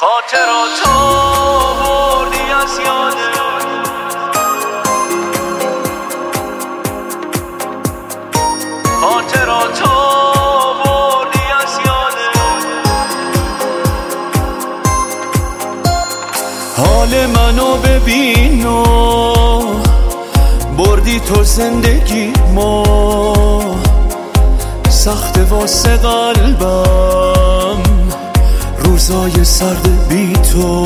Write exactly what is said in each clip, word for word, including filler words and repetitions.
خاطراتو بردی از یادت، خاطراتو بردی از یادت. حال منو ببین و بردی تو زندگی ما، سخت واسه قلبم روزای سرد بی تو.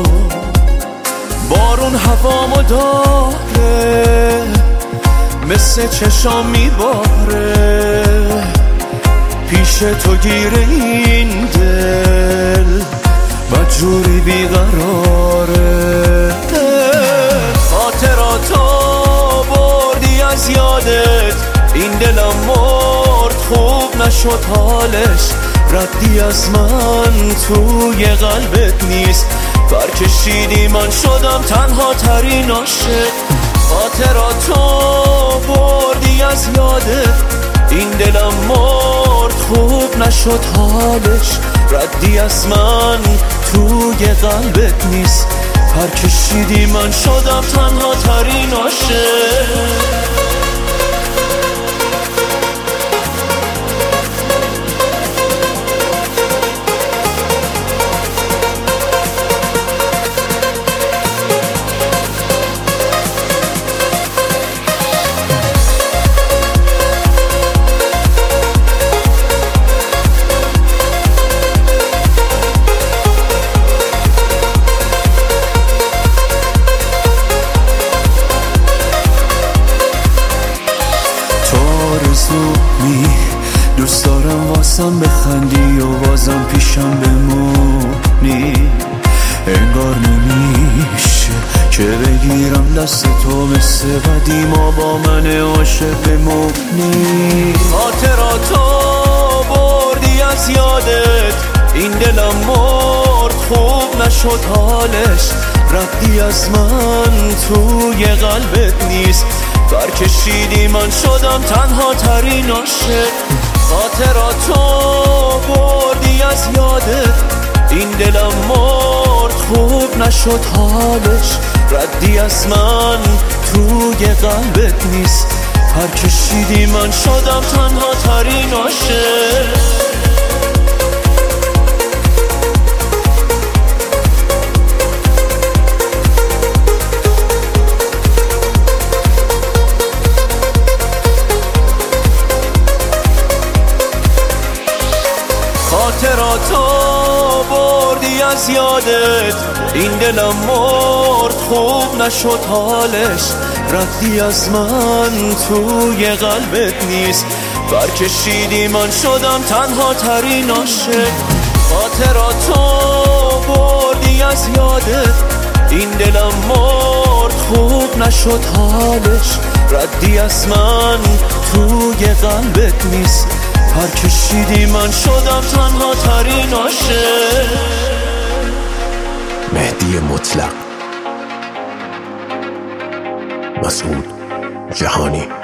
بارون هوامو داره مثل چشام میباره، پیش تو گیره این دل مجبوری بیقراره. خاطراتو بردی از یادت، این دلم مرد خوب نشد حالش، ردی از من توی قلبت نیست، فرکشیدی من شدم تنها ترین عاشق. خاطراتو بردی از یادت، این دلم مرد خوب نشد حالش، ردی از من توی قلبت نیست، فرکشیدی من شدم تنها ترین عاشق. می دوست دارم واسم بخندی و بازم پیشم بمونی، انگار نمیشه که بگیرم دست تو مثل قدیما با من عاشق بمونی. خاطراتو بردی از یادت، این دلم مرد خوب نشد حالش، ردی از من توی قلبت نیست، فرکشیدی من شدم تنها ترین عاشق. خاطراتو بردی از یادت، این دلم مرد خوب نشد حالش، ردی از من توی قلبت نیست، فرکشیدی من شدم تنها ترین عاشق. خاطراتو بردی از یادت، این دلم مرد خوب نشد حالش، ردی از من توی قلبت نیست، فرکشیدی من شدم تنها ترین عاشق. خاطراتو بردی از یادت، این دلم مرد خوب نشد حالش، ردی از من توی قلبت نیست، فرکشیدی من شدم تنها ترین عاشق. مهدی مطلق، مسعود جهانی.